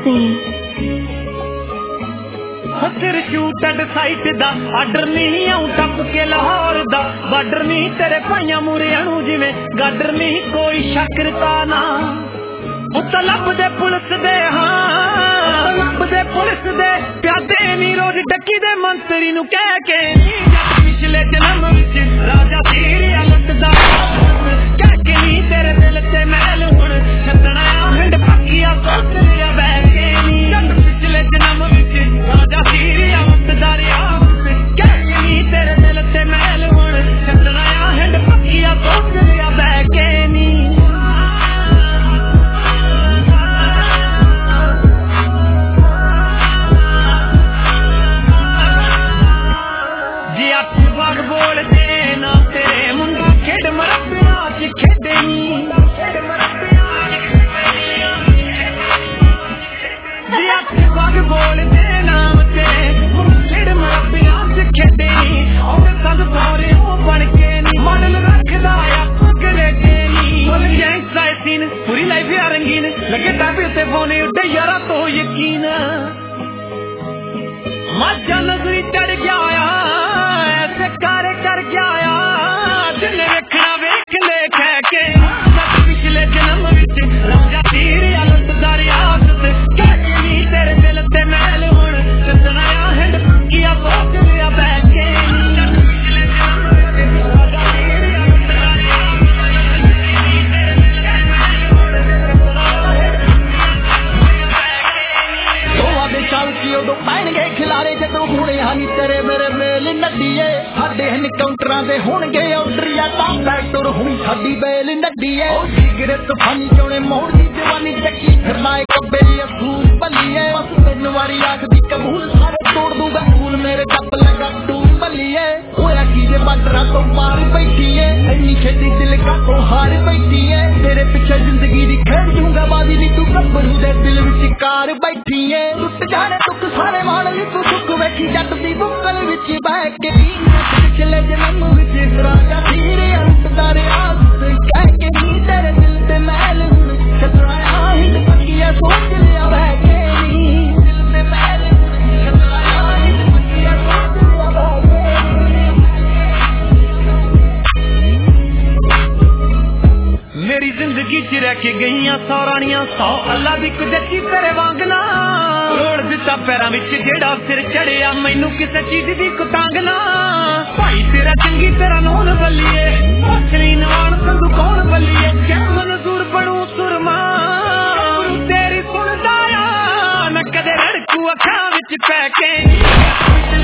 तेरे shoot and sight दा order नहीं आऊं टप के लाहौर दा बार्डर नहीं तेरे भाइयां मूरे अणु जिवें गाडर नहीं कोई शकरता ना उत्ता लब दे पुलिस दे हाँ लब दे पुलिस दे प्यादे नी रोज डकी दे मंत्री नू कह के पिछले जन्म विच राजा सीरिया लुटदा कह के नी तेरे दिल ते महल हुण छड्डना हिंड पक्किया सोच लिया बैठ के नी पिछले जन्म विच राजा सीरिया लुटदा रिया कह के नी तेरे दिल ते महल हुण छड्डना हिंड पक्किया सोच लिया बैठ के नी बोल देना तेरे मुंडा खेड मरपिया च खेडेनी बोल देना तेरे खेड मरपिया च खेडेनी और सद बोरे बन के नी मॉडल रखदा या पगले के नी बोल जैसा सीन पूरी लाइफ या रंगीन लगे टापे से फोने उठे यारा तो यकीन मजा नजरी चढ़ गया कर गया जिन्ने वेखना वेख ले कह के पिछले जन्म विच राजा सीरिया लुटदा रियासत कह के नी तेरे दिल ते महल हुण छड्डना हिंड पक्किया सोच लिया बैठ के पिछले जन्म विच राजा सीरिया लुटदा रियासत कह के नी तेरे दिल ते महल हुण छड्डना हिंड पक्किया सोच लिया बैठ के दोवां दे चल की उदों पैणगे खिलारे जदों हुणे हनी तेरे मेरे मेल नड्डीए साडे एनकाउंटरां दे होणगे ऑर्डर या तां बैटुर हुणी साडी बेल नड्डीए ओ जिगरे तूफानी चोणे मोड़ दी जवानी चक्की फिरना एक बेली असूल बलिए बस तैनूं वारी आखदी कबूल सारे तोड़ दूंगा फूल मेरे डब लगा तू बलिए होया की जे बाडरां तो मार बैठी है इन्नी छेती दिल का तो हार बैठी है तेरे पीछे जिंदगी दी खेड दूंगा बाजी नी तू गब्बरू दे दिल विच कार बैठी है टुट जाने दुख सारे माण ली तू सुख वेखी जट दी बुक्कल विच बैठ के पिछले जन्म विच राजा सीरिया लुटदा रियासत कह के नी तेरे दिल ते महल हुण छड्डना हिंड पक्किया सोच लिया बैठ के नी दिल ते महल हुण छड्डना हिंड पक्किया सोच लिया बैठ के मेरी जिंदगी च रह के गईयां सौ रानियां 100 अल्लाह दी कुदरती तेरे वांगना रोड़ दिता पैरां विच जेड़ा सिर चढ़िया मैनू किसे चीज दी कुतांगना भाई तेरा चंगी तेरा नून बल्लिए पछली नवान संधू कौन बल्लिए क्या मनजूर बनू सुरमा तेरी सुनदा आ न कदे रड़कू अखां विच पै के